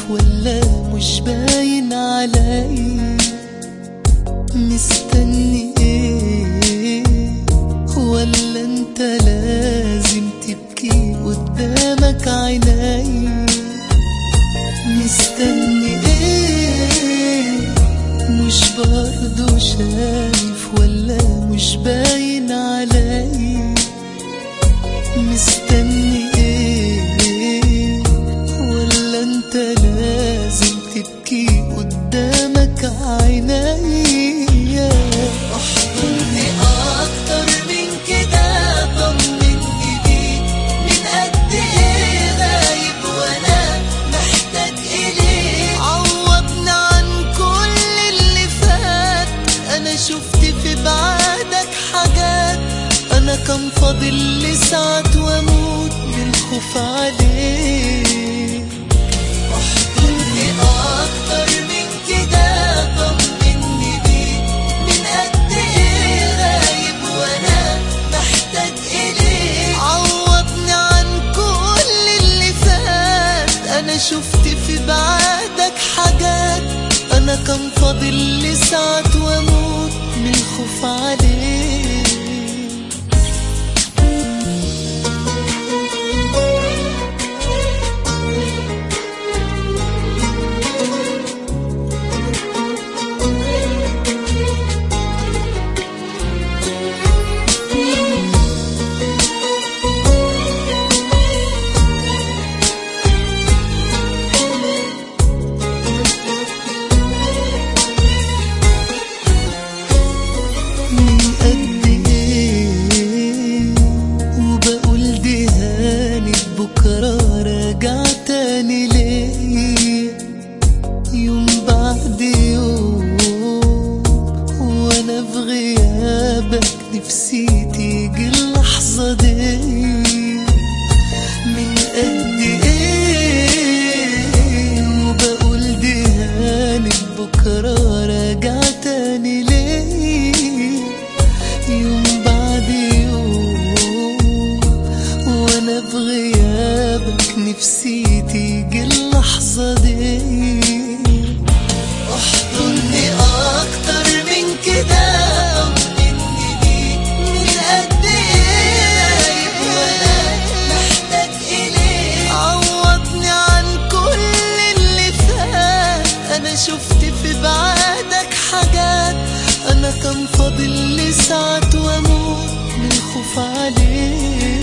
ولا مش باين علي؟ مستني ايه؟ ولا انت لازم تبكي قدامك عيني؟ مستني ايه؟ مش برضو شايف ولا مش باين علي؟ مستني ايه؟ ولا انت لازم تبكي قدامك عيني؟ احضني اكتر من كده، طمني بيك، من قد ايه غايب وانا محتاج اليك. عوضني عن كل اللي فات، انا شفت في بعادك حاجات، انا كان فاضل لي ساعات واموت من الخوف عليك. احضني اكتر من كده، طمني بيك، من قد ايه غايب وانا محتاج اليك. عوضني عن كل اللي فات، انا شفت في بعادك حاجات، انا كان فاضل لي ساعات واموت من الخوف عليك. بكرة راجع تاني ليه، يوم بعد يوم وانا في غيابك نفسي تيجي اللحظة دي. من قد ايه وبقول دي هانت، بكرة راجع تاني ليه، يوم بعد يوم وانا في غيابك نفسي تيجي اللحظة دي. احضني اكتر من كده، طمني بيك، من قد ايه غايب وانا محتاج اليك. عوضني عن كل اللي فات، انا شفت في بعادك حاجات، انا كان فاضل لي ساعات واموت من الخوف عليك.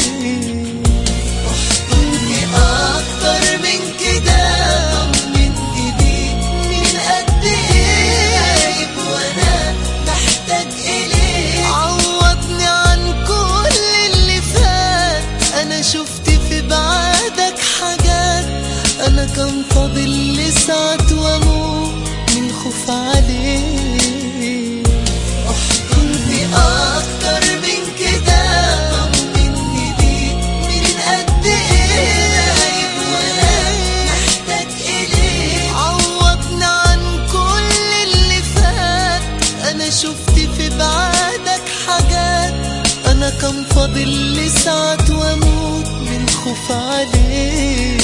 اكتر من كده، طمني بيك، من قد ايه غايب وانا محتاج اليك. عوضني عن كل اللي فات، انا شفت في بعادك حاجات، انا كان فاضل لي ساعات واموت من الخوف عليك. احضني اكتر من كده، طمني بيك، من قد ايه غايب وانا محتاج اليك. عوضني عن كل اللي فات، انا شفت في بعادك حاجات، انا كان فاضل لي ساعات واموت من الخوف عليك.